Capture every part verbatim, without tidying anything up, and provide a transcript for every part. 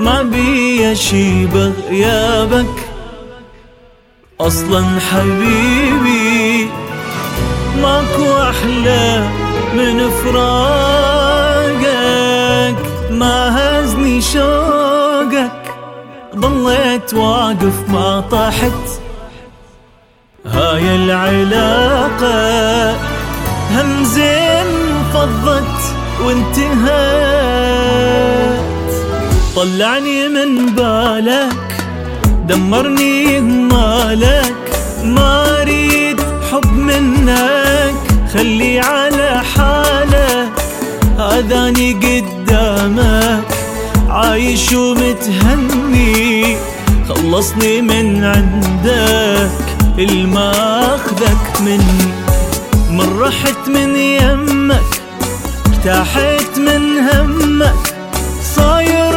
ما بي شي بغيابك أصلا حبيبي، ماكو أحلى من فراقك، ما هزني شوقك ضليت واقف ما طحت. هاي العلاقة هم زين فضت وانتهت، طلعني من بالك دمرني مالك، ما اريد حب منك خلي على حالك، هذاني قدامك عايش ومتهني، خلصني من عندك الماخذك مني، من رحت من يمك ارتاحت من همك، صاير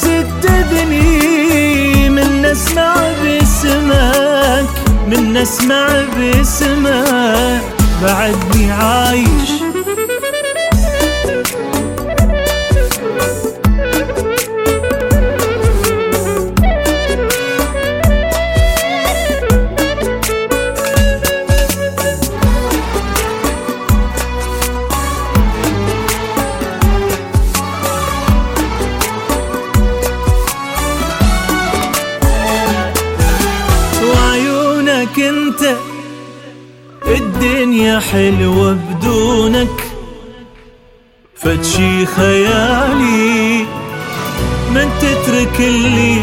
اسددني من اسمع باسمك، من اسمع باسمك بعدني عايش. انت الدنيا حلوة بدونك، فتشي خيالي من تترك اللي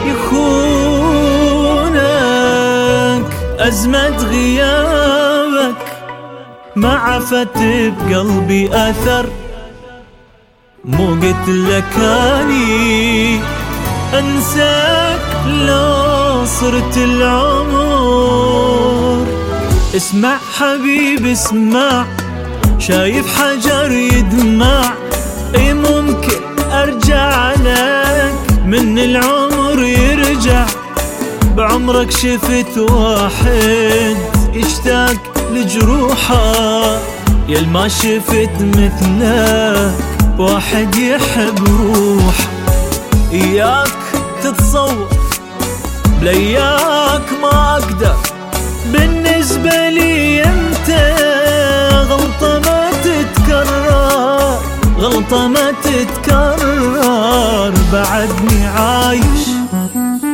يخونك، أزمة غيابك ما عفت بقلبي أثر، مو قلت لك اني انساك لو صرت العمر. اسمع حبيبي اسمع، شايف حجر يدمع، اي ممكن ارجع لك من العمر يرجع، بعمرك شفت واحد يشتاق لجروحه، يل ما شفت مثلك واحد يحب روح، اياك تتصور بلياك ما اقدر، بالنسبة لي انت غلطة ما تتكرر، غلطة ما تتكرر بعدني عايش.